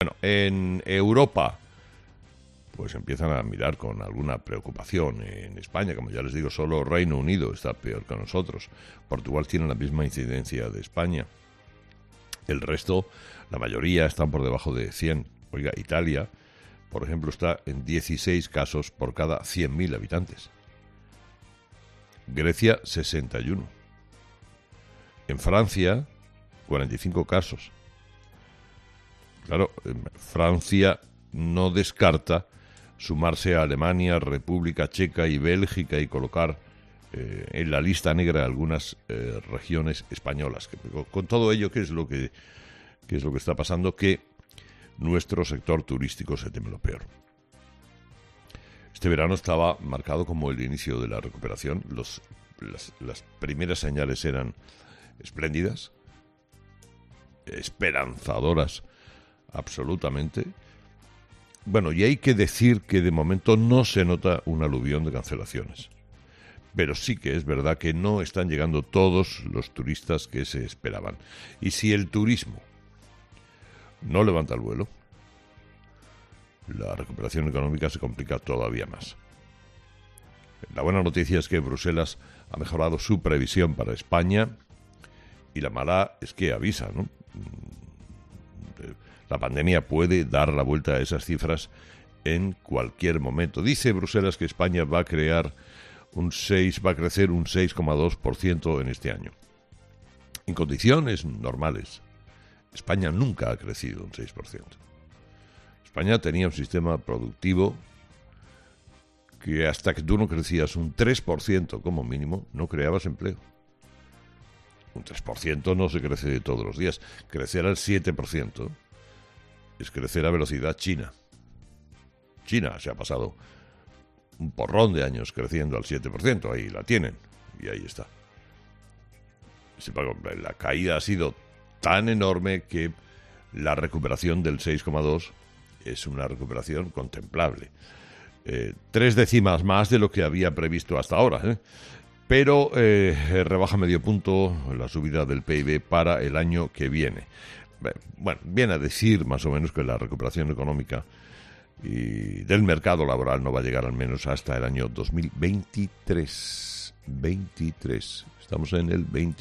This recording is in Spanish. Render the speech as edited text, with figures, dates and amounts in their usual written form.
Bueno, en Europa pues empiezan a mirar con alguna preocupación. En España, como ya les digo, solo Reino Unido está peor que nosotros. Portugal tiene la misma incidencia de España. El resto, la mayoría, están por debajo de 100. Oiga, Italia, por ejemplo, está en 16 casos por cada 100.000 habitantes. Grecia, 61. En Francia, 45 casos. Claro, Francia no descarta sumarse a Alemania, República Checa y Bélgica y colocar en la lista negra algunas regiones españolas. Con todo ello, ¿qué es lo que está pasando? Que nuestro sector turístico se teme lo peor. Este verano estaba marcado como el inicio de la recuperación. Las primeras señales eran espléndidas, esperanzadoras absolutamente. Bueno, y hay que decir que de momento no se nota un aluvión de cancelaciones. Pero sí que es verdad que no están llegando todos los turistas que se esperaban. Y si el turismo no levanta el vuelo, la recuperación económica se complica todavía más. La buena noticia es que Bruselas ha mejorado su previsión para España y la mala es que avisa, ¿no? La pandemia puede dar la vuelta a esas cifras en cualquier momento. Dice Bruselas que España va a crecer un 6,2% en este año. En condiciones normales, España nunca ha crecido un 6%. España tenía un sistema productivo que hasta que tú no crecías un 3% como mínimo, no creabas empleo. Un 3% no se crece de todos los días. Crecer al 7% es crecer a velocidad china. China se ha pasado un porrón de años creciendo al 7%, ahí la tienen, y ahí está. La caída ha sido tan enorme que la recuperación del 6,2 es una recuperación contemplable. 3 décimas más de lo que había previsto hasta ahora, pero rebaja medio punto la subida del PIB para el año que viene. Bueno, viene a decir más o menos que la recuperación económica y del mercado laboral no va a llegar al menos hasta el año 2023. Estamos en el 20.